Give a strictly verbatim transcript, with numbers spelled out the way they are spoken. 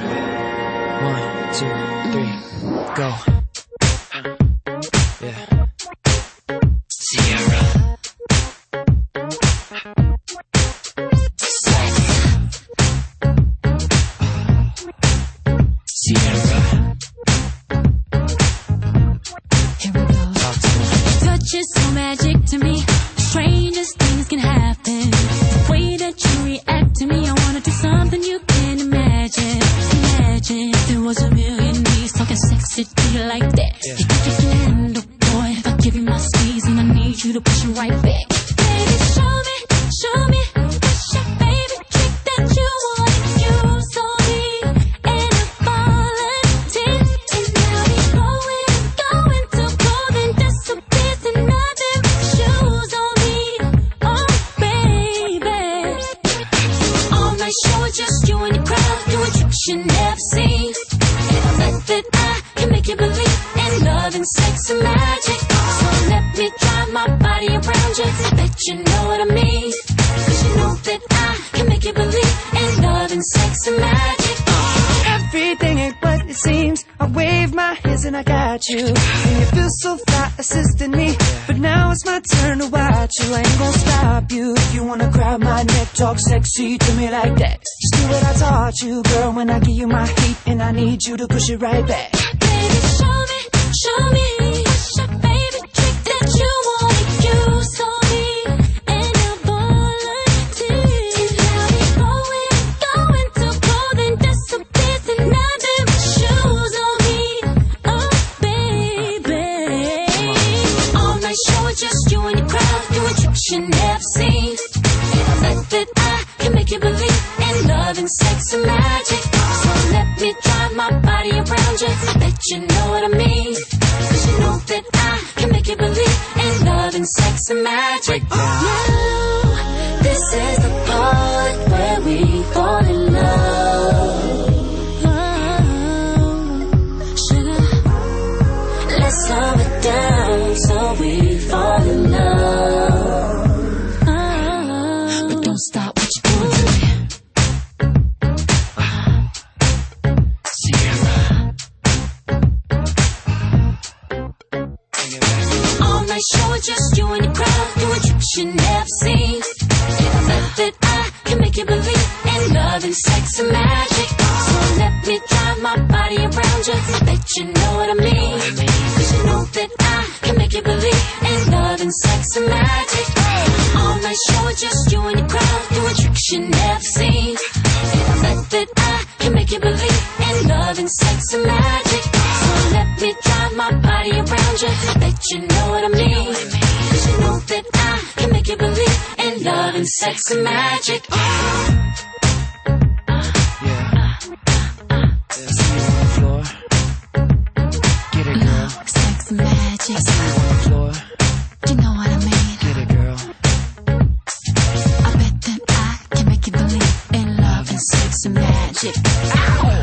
One, two, three, go. Yeah. Sierra. Sierra. Here we go. Touch is so magic to me. The strangest things can happen. The way that you react to me, I wanna do something you can't imagine. Imagine if there was a million bees talking sexy to you like that. Yeah. You think you can handle, boy? If I give you my squeeze and I need you to push it right back. Baby, show me, show me, what's your favorite trick that you wanna use on me? And I'm falling, and now we going, going to golden disappears and nothing but shoes on me. Oh, baby. All night show is just you and your crowd doing tricks you never seen. And I bet that I can make you believe in love and sex and magic. So let me drive my body around you. I bet you know what I mean. Cause you know that I can make you believe in love and sex and magic. Everything ain't what it seems. I wave my hands and I got you. And you feel so fly assisting me. But now it's my turn to watch you. I ain't gonna stop you. If you wanna grab my neck, talk sexy to me like that. Just do what I taught you, girl, when I give you my heat. And I need you to push it right back. Baby, show me, show me, what's your favorite trick that you wanna use on me? And I'm volunteer. And now we going, going to golden disappears and nothing but shoes on me. Oh, baby. All night show is just you and your crowd doing tricks you never seen. And I bet that I can make you believe in love and sex and magic. So let me drive my body around you. I bet you know what I mean. Cause you know that I can make you believe in love and sex and magic. Now, this is the part where we fall in love. Oh, sugar, let's slow it down so we fall in love. Oh, but don't stop what you're doing to me. All night show is just you and your crowd doing tricks you never seen. And I bet that I can make you believe in love and sex and magic. So let me drive my body around you. I bet you know what I mean. Cause you know that I can make you believe in love and sex and magic. All night show is just you and your crowd doing tricks you never seen. And I bet that I can make you believe in love and sex and magic. So let me drive my body around you. I bet you know what I mean. Cause you know that I can make you believe in love and sex and magic. Yeah. I see you on the floor. Get it, girl. Sex and magic. I see you on the floor. You know what I mean. Get it, girl. I bet that I can make you believe in love and sex and magic. Ow!